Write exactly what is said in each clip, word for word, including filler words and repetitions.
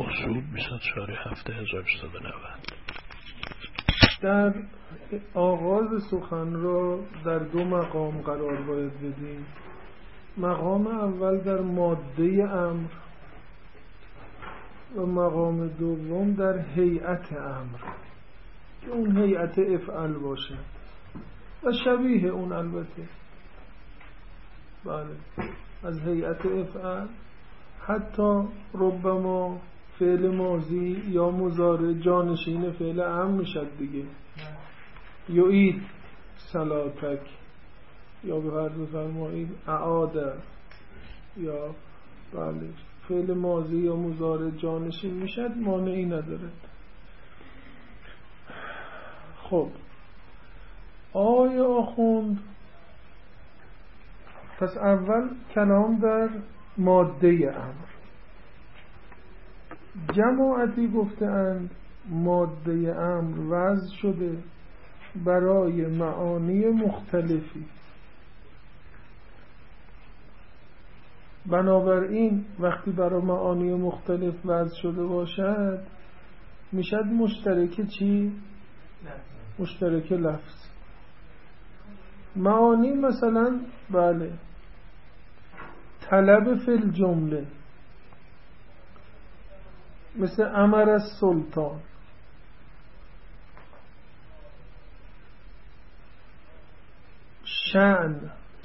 اصول بیست و چهار هفته هزار و سیصد و نود. در آغاز سخن را در دو مقام قرار باید بدیم. مقام اول در ماده امر و مقام دوم در هیئت امر که اون هیئت افعل باشه و شبیه اون. البته بله از هیئت افعل حتی ربما فعل ماضی یا مضارع جانشین فعل امر میشد دیگه. یعید صلاتک یا به هر بفرمایید اعاده یا بله فعل ماضی یا مضارع جانشین میشد، مانعی نداره. خب آقای آخوند پس اول کلام در ماده امر. جماعتی گفتند ماده امر وضع شده برای معانی مختلفی، بنابراین وقتی برای معانی مختلف وضع شده باشد میشد مشترک چی؟ مشترک لفظ. معانی مثلا بله طلب فی الجمله، مثل امر السلطان، شأن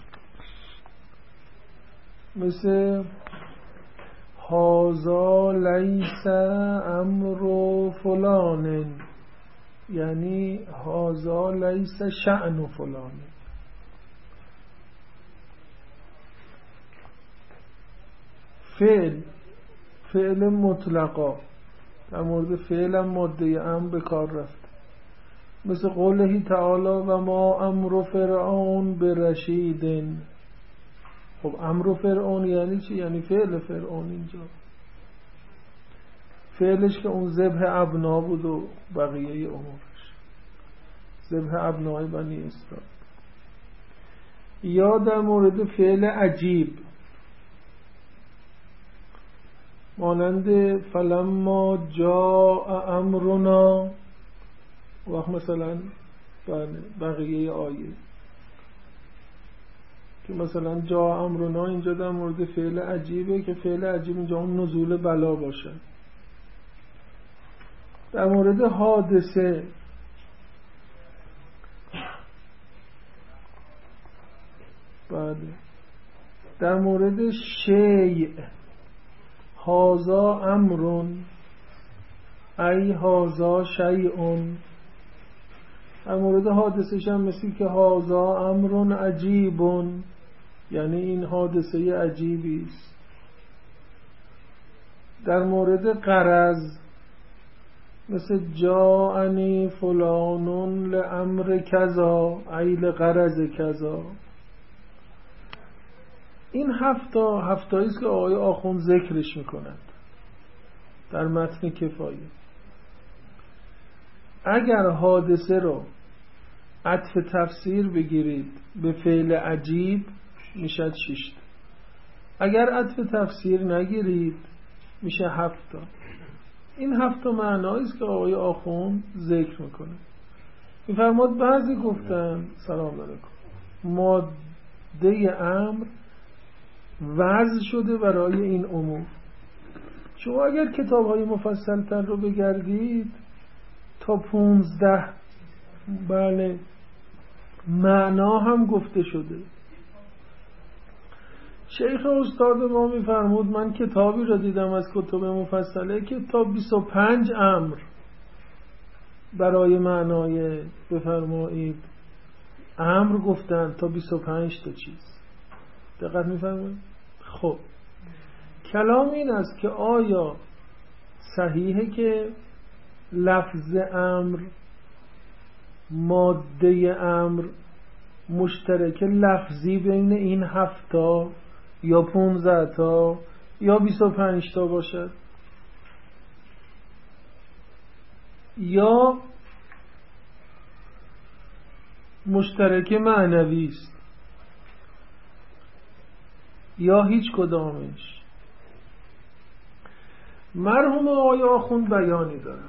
مثل هذا لیس امر فلان، یعنی هذا لیس شأن فلان. فعل فعل مطلقا در مورد فعل هم ماده امر به کار رفت، مثل قوله تعالی و ما امر فرعون برشیدن. خب امر فرعون یعنی چی؟ یعنی فعل فرعون. اینجا فعلش که اون ذبح ابنا بود و بقیه امورش ذبح ابنای بنی اسرائیل. یا در مورد فعل عجیب مانند فلما جاء امرنا و مثلا بقیه آیه که مثلا جاء امرنا اینجا در مورد فعل عجیبه که فعل عجیب اینجا اون نزول بلا باشه. در مورد حادثه بعد در مورد شیء هازا امرون ای هازا شیئون. در مورد حادثه هم مثل که هازا امرون عجیبون، یعنی این حادثه عجیبی است. در مورد غرض مثل جاءنی فلانون لامر کذا ای لغرض کذا. این هفتا هفتایی است که آقای آخوند ذکرش میکنند در متن کفایه. اگر حادثه رو عطف تفسیر بگیرید به فعل عجیب میشد شش. اگر عطف تفسیر نگیرید میشه هفتا. این هفتا معنایی است که آقای آخوند ذکر میکنه. میفرماد بعضی گفتن سلام علیکم ماده امر وضع شده برای این امور. شما اگر کتاب های مفصل تر رو بگردید تا پونزده بله معنا هم گفته شده. شیخ استاد ما میفرمود من کتابی رو دیدم از کتب مفصله که تا بیست و پنج امر برای معنای بفرمایید امر گفتن، تا بیست و پنج تا چیز. دقت میفرمایید؟ خب کلام این است که آیا صحیحه که لفظ امر ماده امر مشترک لفظی بین این هفتا یا پونزده تا یا بیست و پنج تا باشد، یا مشترک معنوی است، یا هیچ کدامش. مرحوم آقای آخوند بیانی دارند.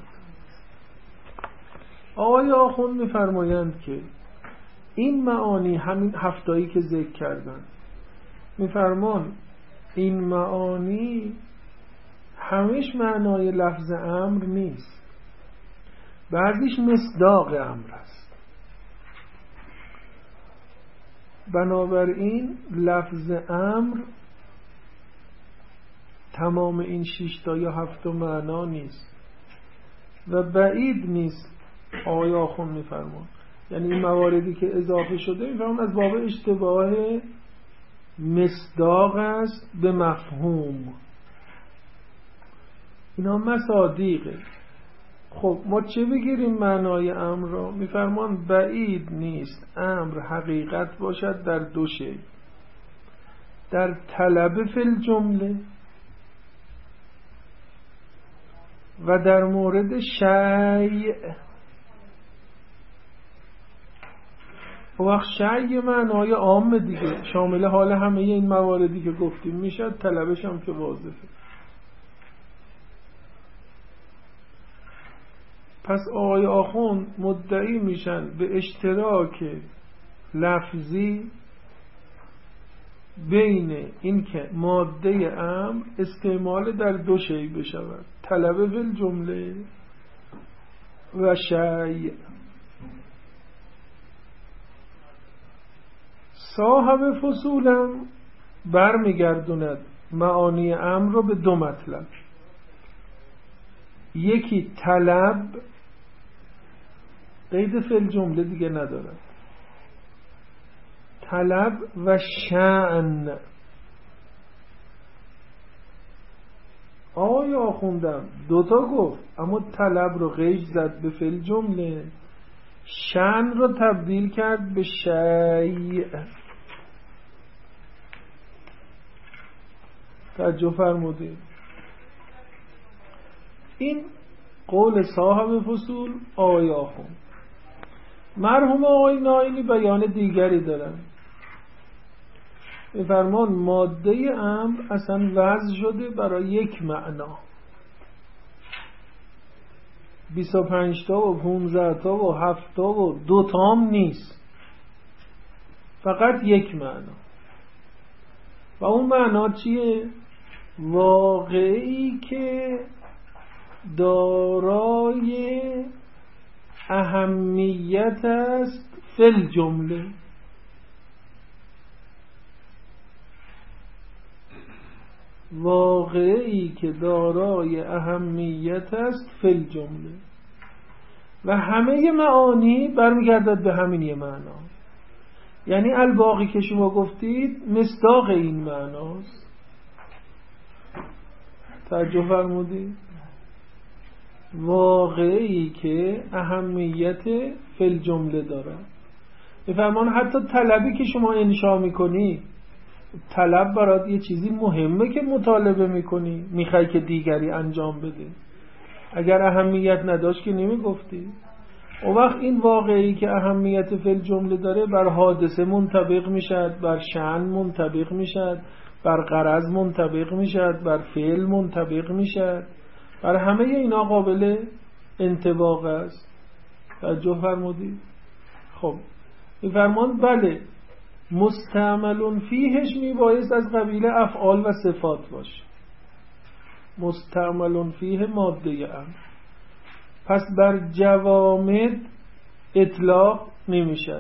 آقای آخوند میفرمایند که این معانی همین هفتایی که ذکر کردن، میفرمان این معانی همیش معنای لفظ امر نیست، بعضیش مصداق امر است. بنابراین لفظ امر تمام این شش تا یا هفت تا معنا نیست و بعید نیست. آقای آخوند میفرمان یعنی این مواردی که اضافه شده میفرمان از باب اشتباه مصداق است به مفهوم. اینا مصادیقه. خب ما چه بگیریم معنای امر را؟ میفرمان بعید نیست امر حقیقت باشد در دو شی، در طلب فی الجمله و در مورد شیء. وقت شیء معنای عام دیگه، شامل حال همه این مواردی که گفتیم میشه، طلبش هم که واضحه. پس آقای آخوند مدعی میشن به اشتراک لفظی بین این که ماده امر استعمال در دو شی بشود، طلب فی الجمله و شیء. صاحب فصولم برمیگردوند معانی امر رو به دو مطلب. یکی طلب، قید فی الجمله دیگه ندارد، طلب و شأن. آقای آخوندم دوتا گفت، اما طلب رو قید زد به فی الجمله، شأن رو تبدیل کرد به شیء. توجه فرمودید؟ این قول صاحب فصول آقای آخوند. مرحوم آقای نائینی بیان دیگری دارن، میفرمان ماده امر اصلا وضع شده برای یک معنا، بیست و پنج تا و پانزده تا و هفت تا و دو تام نیست، فقط یک معنا. و اون معنا چیه؟ واقعی که دارای اهمیت است فی الجمله. واقعی که دارای اهمیت است فی الجمله و همه معانی برمیگردد به همین یه معنا. یعنی الباقی که شما گفتید مصداق این معناست. توجه فرمودید؟ واقعی که اهمیت فی الجمله دارد. میفرمان حتی طلبی که شما انشا میکنی، طلب برات یه چیزی مهمه که مطالبه میکنی، میخوای که دیگری انجام بده. اگر اهمیت نداشت که نمیگفتی. و وقت این واقعی که اهمیت فی الجمله داره بر حادثه منطبق میشد، بر شأن منطبق میشد، بر غرض منطبق میشد، بر فعل منطبق میشد، بر همه اینا قابل انطباق است. توجه فرمودید؟ خب میفرمان بله مستعمل فیهش میبایست از قبیل افعال و صفات باشه. مستعمل فیه ماده امر، پس بر جوامد اطلاق نمیشد.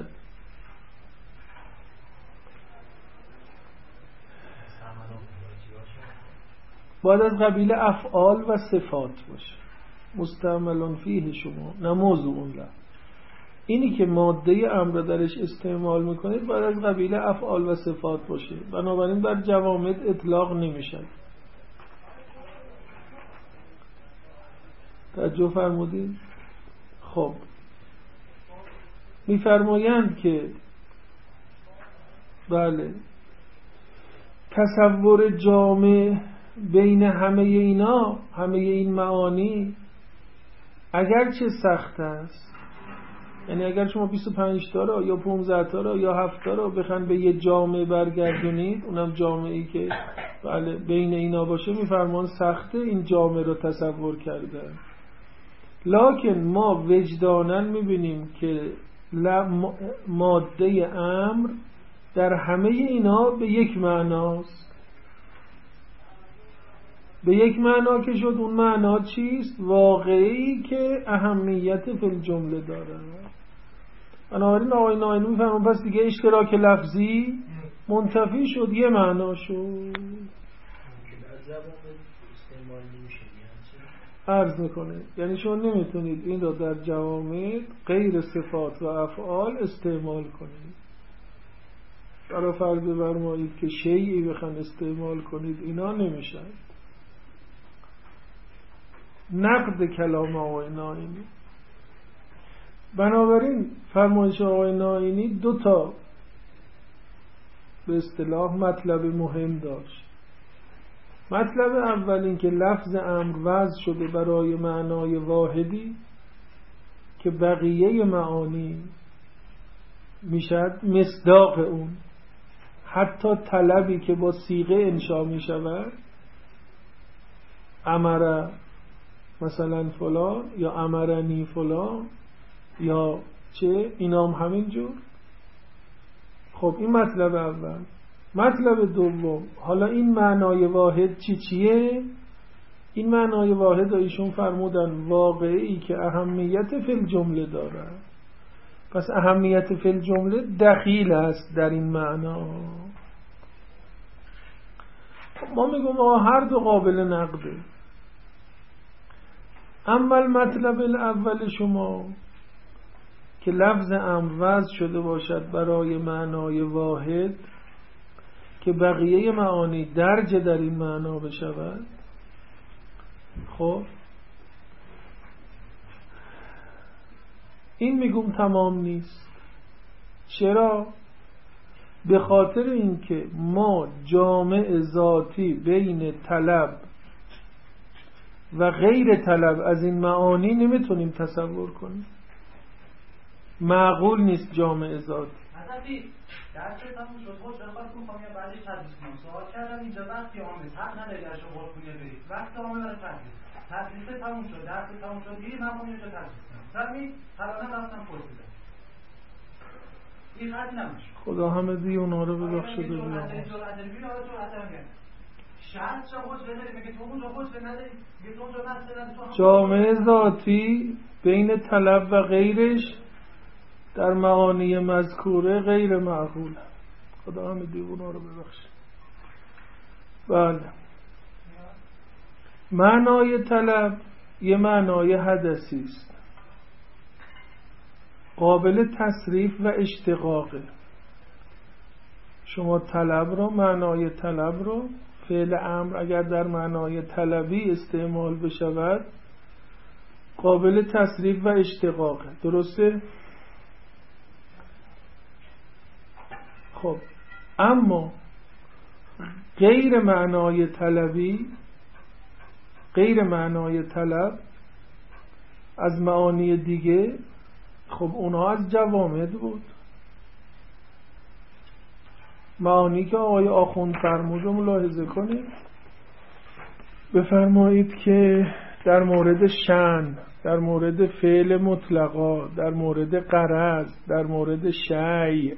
باید از قبیل افعال و صفات باشه. مستعمل فیه شما نه موضوع اون لفظ. اینی که ماده امر درش استعمال میکنید باید از قبیل افعال و صفات باشه، بنابراین بر جوامد اطلاق نمیشد. توجه فرمودید؟ خب میفرمایند که بله تصور جامع بین همه اینا، همه این معانی اگرچه سخت است یعنی اگر شما بیست و پنج تا را یا پانزده تا را یا هفت تا را بخواید به یه جامعه برگردونید، اونم جامعه‌ای که بله بین اینا باشه، میفرمان سخته این جامعه رو تصور کردن. لکن ما وجداناً میبینیم که ماده امر در همه اینا به یک معناست. به یک معنا که شد، اون معنا چیست؟ واقعی که اهمیت فی الجمله داره. بنابراین آقای نائینی میفهمون پس دیگه اشتراک لفظی منتفی شد، یه معنا شد. عرض میکنه یعنی شما نمیتونید این را در جوامع غیر صفات و افعال استعمال کنید. برای فرض بفرمایید که شیئی بخواید استعمال کنید، اینا نمیشن. نقد کلام آقای نائینی. بنابراین فرمایش آقای نائینی دو تا به اصطلاح مطلب مهم داشت. مطلب اول این که لفظ امر وضع شده برای معنای واحدی که بقیه معانی میشد مصداق اون. حتی طلبی که با صیغه انشا میشود، امر مثلا فلان یا امرنی فلان یا چه، اینا هم همینجور. خب این مطلب اول. مطلب دوم، حالا این معنای واحد چی چیه؟ این معنای واحد ایشون فرمودن واقعی که اهمیت فی الجمله داره. پس اهمیت فی الجمله دخیل است در این معنا. ما میگم آقا هر دو قابل نقده. اما مطلب الاول شما که لفظ امر وضع شده باشد برای معنای واحد که بقیه معانی درج در این معنا بشود، خب این میگم تمام نیست. چرا؟ به خاطر اینکه ما جامع ذاتی بین طلب و غیر طلب از این معانی نمیتونیم تصور کنیم. معقول نیست جامع ذاتی. درس تموم شد. خوش بخواستم میخوام یه بعدی تدریس کنم. سوال کردم اینجا وقتی آمد حق نداری در شما خونه برید. وقت آمد برای تدریس. تدریس تموم شد. درس تموم شد. دیگه من خواهم اینجا تدریس کنم. سمی حالا رفتم پرسیدم. این خط نمیشه. خدا همه دی اونا رو ببخشه ببینم. شرط چه خوش بداری میگه تو اونجا خوش نداری. میگه تو اونجا مثلا جامع ذاتی بین طلب و غیرش در معانی مذکوره غیر معقول. خدا همه دیوونا رو ببخشه. بله، معنای طلب یه معنای حدثی است، قابل تصریف و اشتقاقه. شما طلب رو، معنای طلب رو، فعل امر اگر در معنای طلبی استعمال بشود قابل تصریف و اشتقاقه. درسته؟ خب اما غیر معنای طلبی، غیر معنای طلب از معانی دیگه، خب اونها از جوامد بود. معانی که آقای آخوند فرمود رو ملاحظه کنید. بفرمایید که در مورد شأن، در مورد فعل مطلقا، در مورد غرض، در مورد شیء،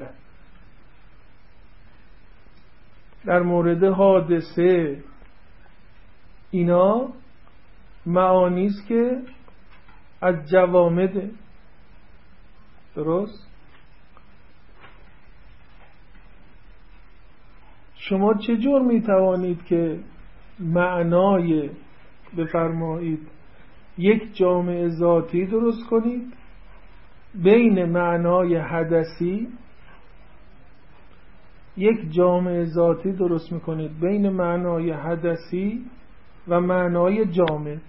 در مورد حادثه، اینا معانی است که از جوامده. درست؟ شما چجور می توانید که معنای بفرمایید یک جامع ذاتی درست کنید بین معنای حدثی، یک جامع ذاتی درست میکنید بین معنای حدثی و معنای جامد؟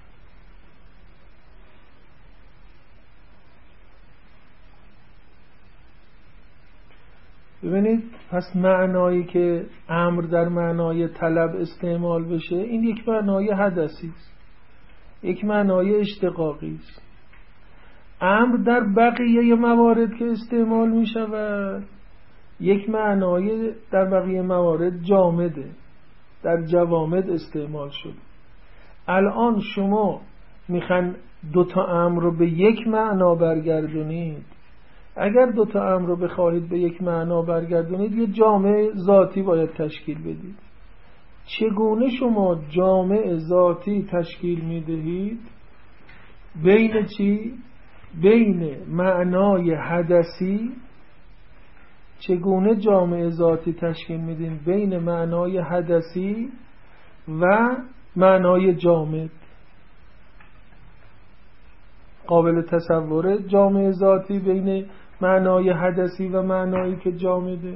ببینید، پس معنایی که امر در معنای طلب استعمال بشه این یک معنای حدثی است، یک معنای اشتقاقی است. امر در بقیه موارد که استعمال می شود یک معنای در بقیه موارد جامده، در جوامد استعمال شد. الان شما میخوان دوتا امر رو به یک معنا برگردونید. اگر دوتا امر رو بخواهید به یک معنا برگردونید یه جامع ذاتی باید تشکیل بدید. چگونه شما جامع ذاتی تشکیل میدهید؟ بین چی؟ بین معنای حدثی. چگونه جامع ذاتی تشکیل میدین؟ بین معنای حدثی و معنای جامد. قابل تصوره جامع ذاتی بین معنای حدثی و معنایی که جامده؟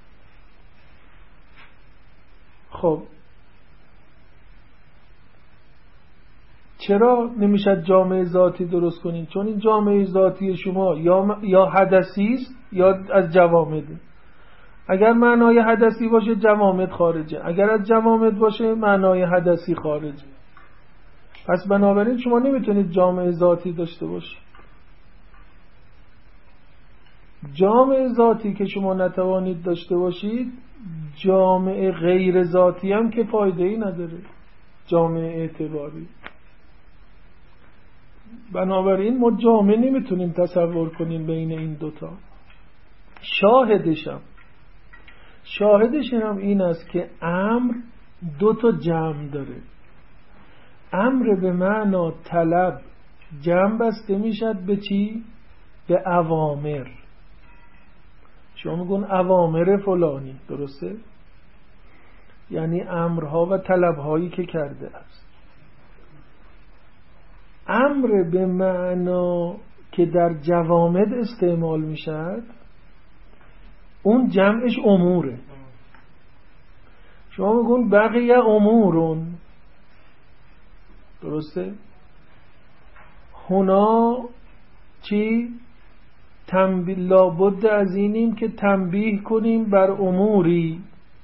خب چرا نمیشد جامع ذاتی درست کنین؟ چون این جامع ذاتی شما یا یا حدثی است یا از جوامده. اگر معنای حدثی باشه جوامد خارجه، اگر از جوامد باشه معنای حدثی خارجه. پس بنابراین شما نمیتونید جامع ذاتی داشته باشید. جامع ذاتی که شما نتوانید داشته باشید، جامع غیر ذاتی هم که فایده ای نداره، جامع اعتباری. بنابراین ما جامع نمیتونیم تصور کنیم بین این دوتا. شاهدشم شاهدش هم این است که امر دوتا جمع داره. امر به معنا طلب جمع بسته میشد به چی؟ به اوامر. شما میگون اوامر فلانی، درسته؟ یعنی امرها و طلبهایی که کرده است. امر به معنا که در جوامد استعمال میشد اون جمعش اموره. شما میگون بقیه امورون، درسته؟ هنا چی؟ تنبیه. لابد از اینیم که تنبیه کنیم بر اموری.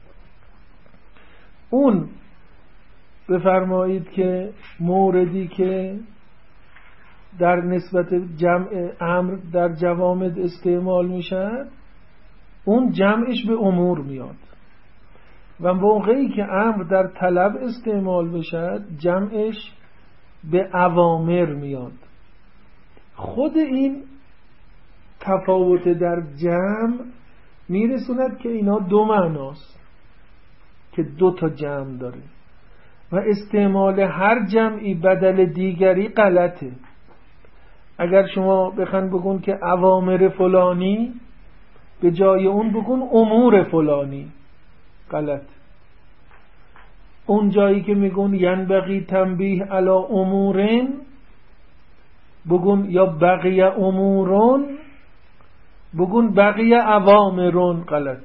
اون بفرمایید که موردی که در نسبت جمع امر در جوامد استعمال میشد اون جمعش به امور میاد و موقعی که امر در طلب استعمال بشد جمعش به اوامر میاد. خود این تفاوت در جمع میرسوند که اینا دو معناست که دو تا جمع داره و استعمال هر جمعی بدل دیگری غلطه. اگر شما بخواید بگون که اوامر فلانی به جای اون بگون امور فلانی، غلط. اون جایی که میگون ینبغی تنبیه علی امورن بگون یا بقیه امورون بگون بقیه اوامرون، غلط.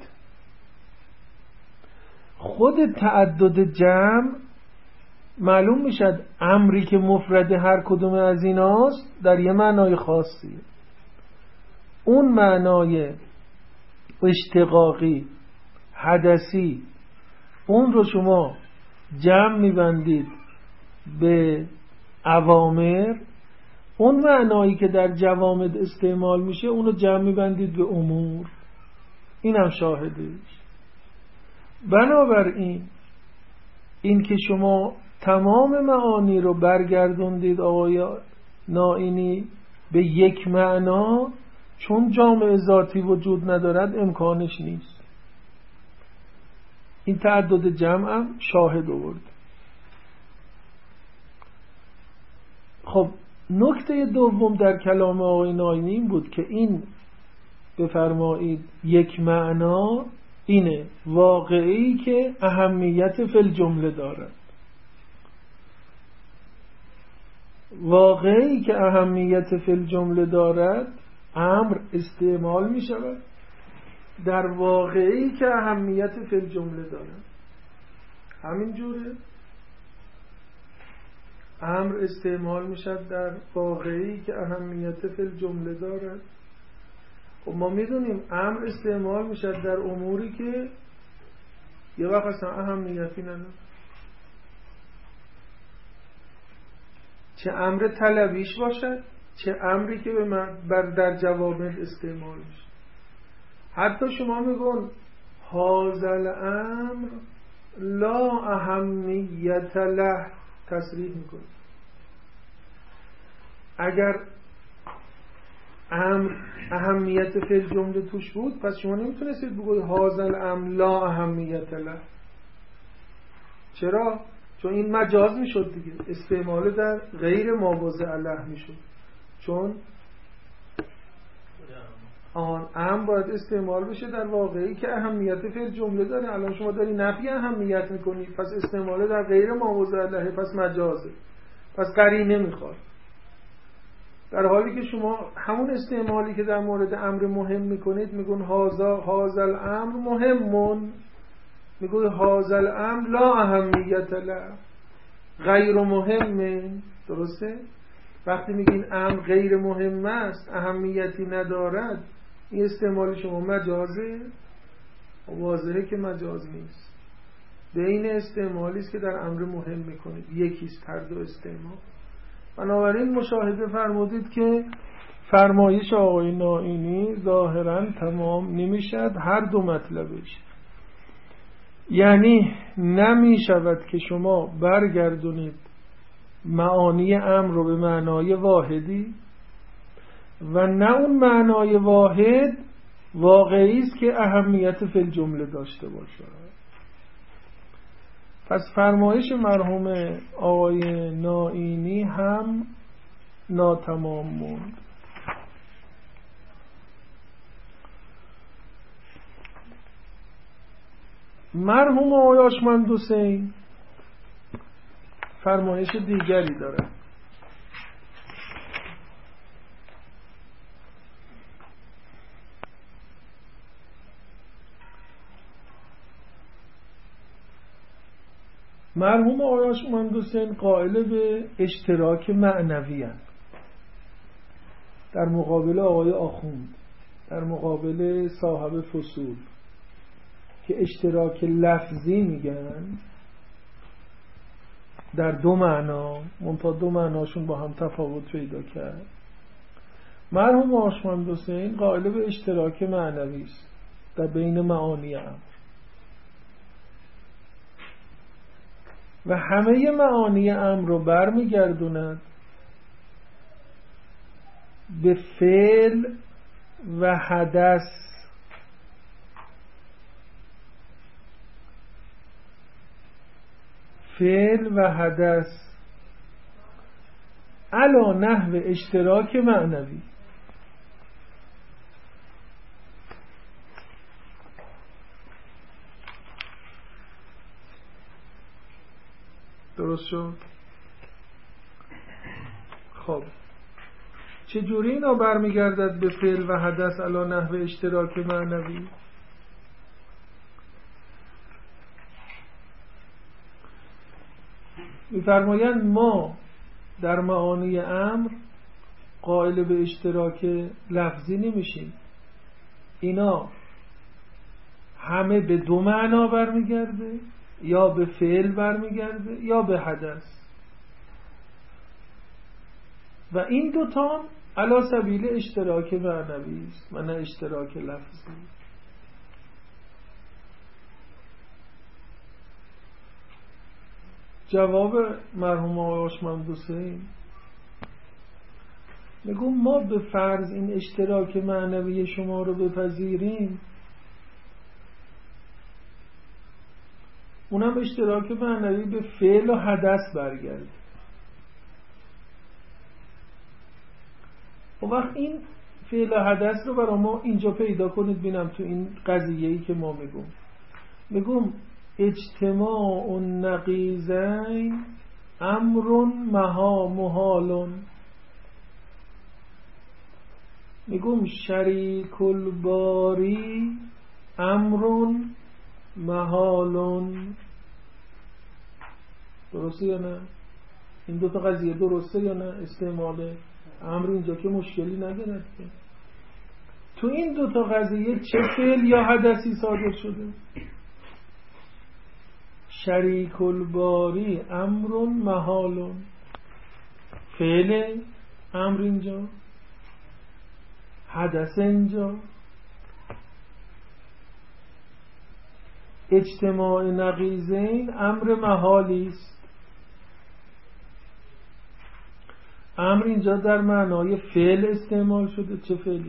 خود تعدد جمع معلوم میشد امری که مفرد هر کدوم از ایناست در یه معنای خاصی، اون معنای اشتقاقی حدثی اون رو شما جمع میبندید به اوامر، اون معنایی که در جوامد استعمال میشه اون رو جمع میبندید به امور. این هم شاهدش. بنابراین این که شما تمام معانی رو برگردوندید آقای نائینی به یک معنا، چون جامع ذاتی وجود ندارد امکانش نیست. این تعدد جمع هم شاهد آورد. خب نکته دوم در کلام آقای نائینی این بود که این بفرمایید یک معنا اینه واقعی که اهمیت فی الجمله دارد. واقعی که اهمیت فی الجمله دارد امر استعمال می شود در واقعی که اهمیت فی الجمله دارد. همین جوره امر استعمال می شود در واقعی که اهمیت فی الجمله دارد. خب ما می دونیم امر استعمال می شود در اموری که یه وقت اصلا اهمیتی نداره. چه امر طلبیش باشد چه امری که به من بر در جوامع استعمال میشه. حتی شما میگون هازل امر لا اهمیت له، تصریح میکنید. اگر امر اهمیت فعل جمله توش بود، پس شما نمیتونستید بگوید هازل امر لا اهمیت له. چرا؟ چون این مجاز میشد دیگه، استعمال در غیر مواضع له میشد. چون آن امر باید استعمال بشه در واقعی که اهمیت فعل جمله داره. الان شما داری نفی اهمیت میکنی، پس استعمال در غیر مواضع له، پس مجازه، پس قرینه میخواد. در حالی که شما همون استعمالی که در مورد امر مهم میکنید، میگون هازا هازل امر مهمون، میگوی هازل امر لا اهمیت له، غیر مهمه. درسته؟ وقتی میگین امر غیر مهم است، اهمیتی ندارد، این استعمال شما مجازه؟ واضحه که مجاز نیست. بین استعمالی است که در امر مهم میکنید، یکیست هر دو استعمال. بنابراین مشاهده فرمودید که فرمایش آقای نائینی ظاهرا تمام نمیشد هر دو مطلبش. یعنی نمی شود که شما برگردونید معانی امر رو به معنای واحدی و نه اون معنای واحد واقعی است که اهمیت فی الجمله داشته باشه. پس فرمایش مرحوم آقای نائینی هم ناتمام موند. مرحوم آقای آشمند حسین فرمایش دیگری داره. مرحوم آقای آشمند حسین قائل به اشتراک معنوی هست در مقابل آقای آخوند، در مقابل صاحب فصول که اشتراک لفظی میگن در دو معنا، منتها دو معناشون با هم تفاوت پیدا کرد. مرحوم آشمند حسین قائل به اشتراک معنوی است در بین معانی امر و همه معانی امر رو برمیگردوند به فعل و حدث. فعل و حدث علا نحو اشتراک معنوی. درست شد؟ خب چجوری اینا برمیگردد به فعل و حدث علا نحو اشتراک معنوی؟ می‌فرمایند ما در معانی امر قائل به اشتراک لفظی نمیشیم، اینا همه به دو معنا برمیگرده، یا به فعل برمیگرده یا به حدث، و این دوتا علی سبیل اشتراک معنوی است و نه اشتراک لفظی. جواب مرحوم آقای آشمند حسین میگم ما به فرض این اشتراک معنوی شما رو بپذیریم، اونم اشتراک معنوی به فعل و حدث برگرده. و وقت این فعل و حدث رو برای ما اینجا پیدا کنید بینم تو این قضیه‌ای که ما میگم میگم اجتماع النقیضین امر مها محال. میگم شریک الباری امر محال. درسته یا نه؟ این دو تا قضیه درسته یا نه؟ استعمال امر اینجا که مشکلی نداره. تو این دو تا قضیه چه فعل یا حدثی صادر شده؟ شریک الباری امر محال، فعل امر اینجا، حدث اینجا، اجتماع نقیضین امر محالی است. امر اینجا در معنای فعل استعمال شده. چه فعلیه؟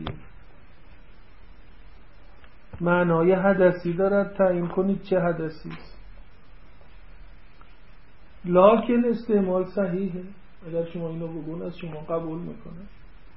معنای حدثی دارد. تعیین کنید چه حدثی است. لکن استعمال صحیحه. اگر شما اینو بگون از شما قبول میکنه.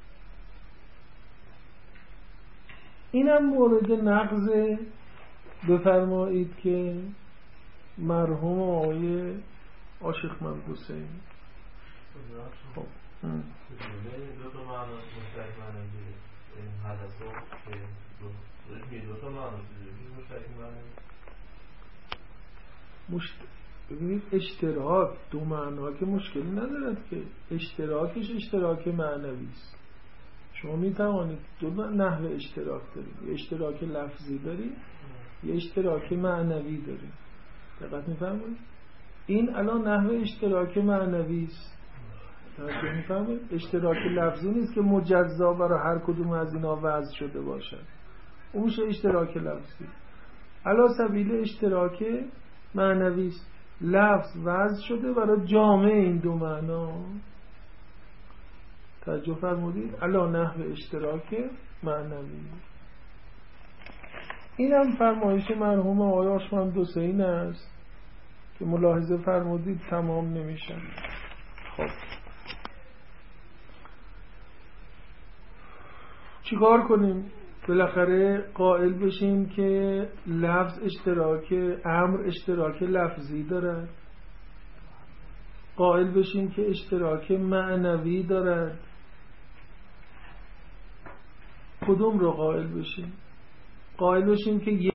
اینم مورد نقض بفرمایید که مرحوم آقای عاشق مقدوسی. خب دو تا معنی مشترک معنی این حدث رو که دو تا معنی مشترک معنی مشت... ببینید اشتراک دو معنا که مشکلی ندارد که اشتراکش اشتراک معنوی است. شما می توانید دو نحو اشتراک دارید، یه اشتراک لفظی دارید، یه اشتراک معنوی دارید. دقت می‌فرمایید؟ این الان نحو اشتراک معنوی است. دقت می‌فرمایید؟ اشتراک لفظی نیست که مجزا برای هر کدوم از اینا وضع شده باشد. اون میشه اشتراک لفظی. علی سبیل اشتراک معنوی است. لفظ وضع شده برای جامع این دو معنا. توجه فرمودید؟ علا نحو اشتراک معنوی. اینم فرمایش مرحوم آقای عاشق حسین است که ملاحظه فرمودید تمام نمیشن. خب چیکار کنیم؟ بالاخره قائل بشیم که لفظ اشتراک، امر اشتراک لفظی دارد. قائل بشیم که اشتراک معنوی دارد. کدوم رو قائل بشیم؟ قائل بشیم که